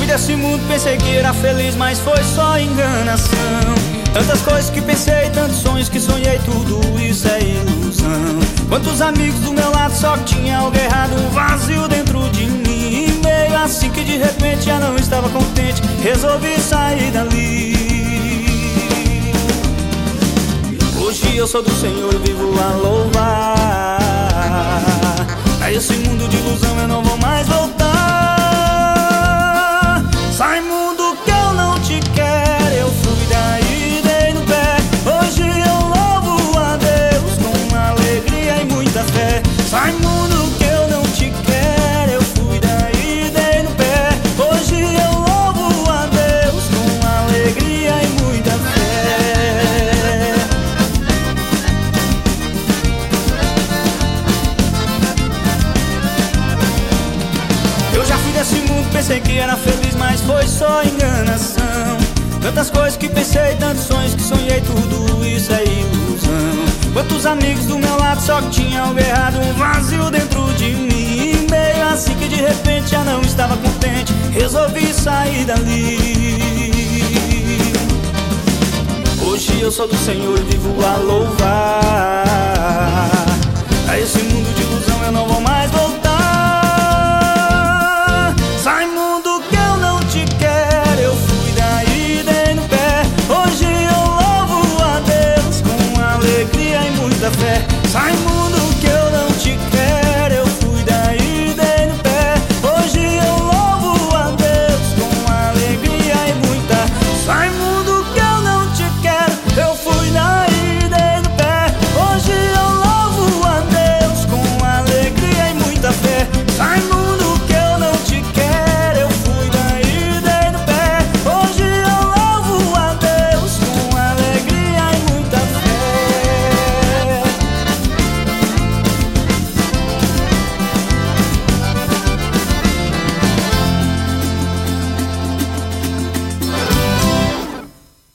desse mundo, pensei que era feliz, mas foi só enganação. Tantas coisas que pensei, tantos sonhos que sonhei, tudo isso é ilusão. Quantos amigos do meu lado, só que tinha algo errado, um vazio dentro de mim. E meio assim que de repente já não estava contente, resolvi sair dali. Hoje eu sou do Senhor e vivo a louvar. A esse mundo de ilusão eu não vou mais voltar. Sai mundo que eu não te quero, eu fui daí, dei no pé. Hoje eu louvo a Deus com alegria e muita fé. Sai mundo que eu não te quero, eu fui daí, dei no pé. Hoje eu louvo a Deus com alegria e muita fé. Eu já fui desse mundo, pensei que era feliz, mas foi só enganação. Tantas coisas que pensei, tantos sonhos que sonhei, tudo isso é ilusão. Quantos amigos do meu lado, só que tinha algo errado, um vazio dentro de mim. E meio assim que de repente já não estava contente, resolvi sair dali. Hoje eu sou do Senhor e vivo a louvar. A esse mundo de ilusão eu não vou mais voltar.